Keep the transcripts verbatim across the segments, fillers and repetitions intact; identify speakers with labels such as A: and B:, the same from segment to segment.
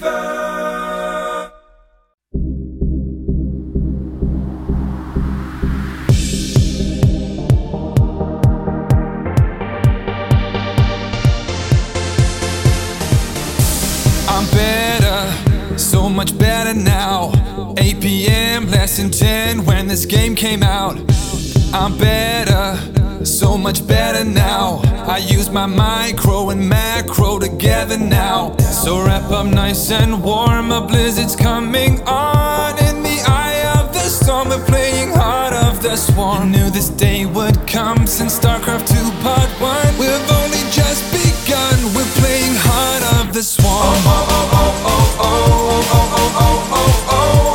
A: Fever. I'm better, so much better now. eight p m, less than ten when this game came out. I'm better, so much better now. I use my micro and macro together now. So wrap up nice and warm, a blizzard's coming on. In the eye of the storm, we're playing Heart of the Swarm. Knew this day would come since StarCraft two Part one. We've only just begun, we're playing Heart of the Swarm. Oh, oh, oh, oh, oh, oh, oh, oh, oh, oh, oh, oh.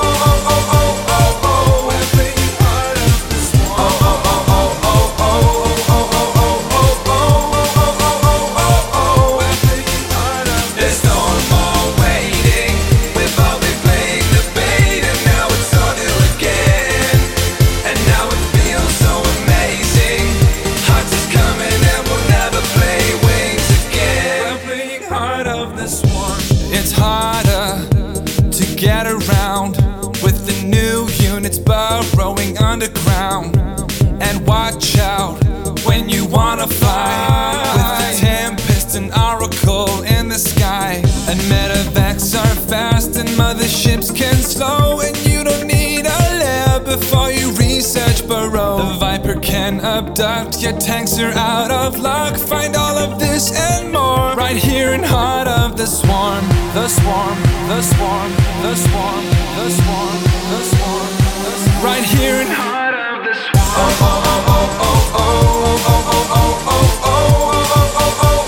A: It's harder to get around with the new units burrowing underground. And watch out when you wanna fight with the Tempest and Oracle in the sky. And medevacs are fast and motherships can slow, and you don't need a lab before you research burrow. The Viper can abduct, your tanks are out of luck. Find all of this and more right here in Heart of the Swarm. The Swarm, the Swarm, the Swarm, the Swarm, the Swarm, the Swarm. Right here in Heart of the Swarm. Oh, oh, oh, oh, oh, oh, oh, oh, oh, oh, oh, oh, oh, oh, oh.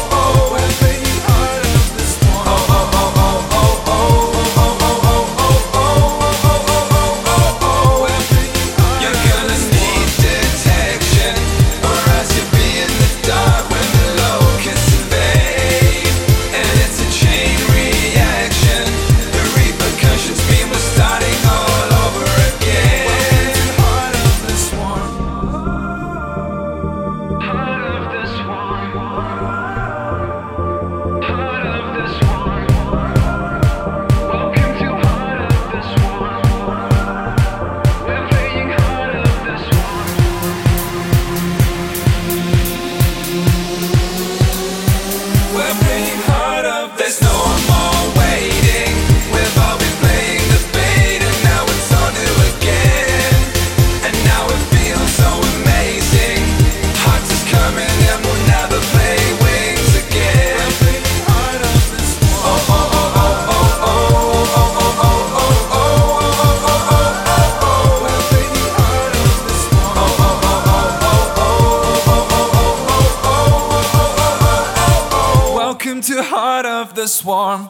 A: Welcome to Heart of the Swarm.